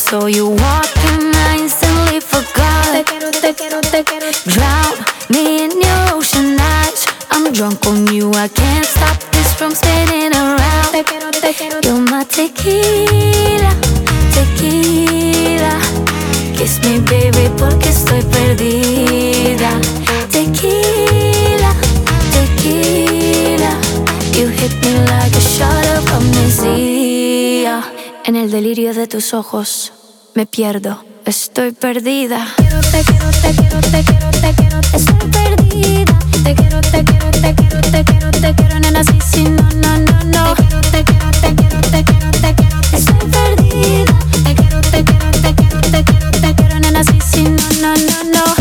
saw you walking, I instantly forgot. Te quiero, te quiero, te quiero. Drown me in your ocean eyes. I'm drunk on you, I can't stop this from spinning around. Te quiero, te quiero. You're my tequila, tequila. Kiss me baby porque estoy perdida. Tequila, tequila. You hit me like a shot of amnesia. En el delirio de tus ojos me pierdo, estoy perdida. Te quiero, te quiero, te quiero, te quiero, Estoy perdida. te quiero, te quiero, te quiero, te quiero, te quiero, nena, sí, sí, no, no, no, no. Te quiero, te quiero, te quiero, te quiero, Estoy perdida. te quiero, te quiero, te quiero, te quiero, te quiero, nena, sí, sí, no, no, no, no.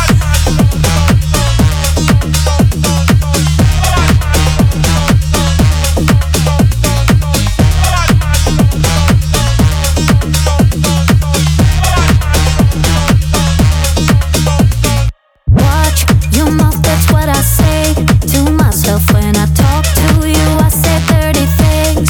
Watch your mouth, that's what I say to myself when I talk to you. I say dirty things.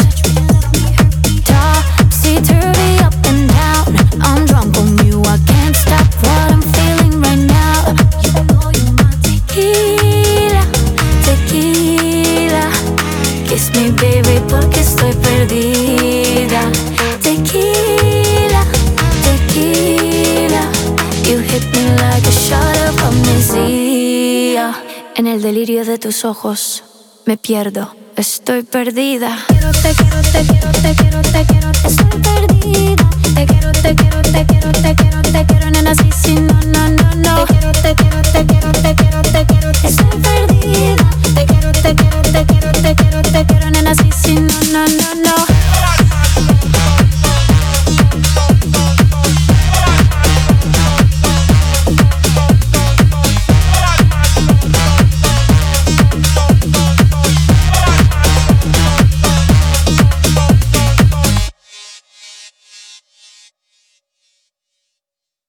Topsy-turvy, up and down. I'm drunk on you, I can't stop what I'm feeling right now. You know you're my tequila, tequila. Kiss me baby porque estoy perdida. Tequila, tequila. You hit me like a shot of amnesia. En el delirio de tus ojos me pierdo, estoy perdida. Te quiero, te quiero, te quiero, te quiero, Estoy perdida. te quiero, te quiero, te quiero, te quiero, te quiero, nena, sí, sí, no, no, no.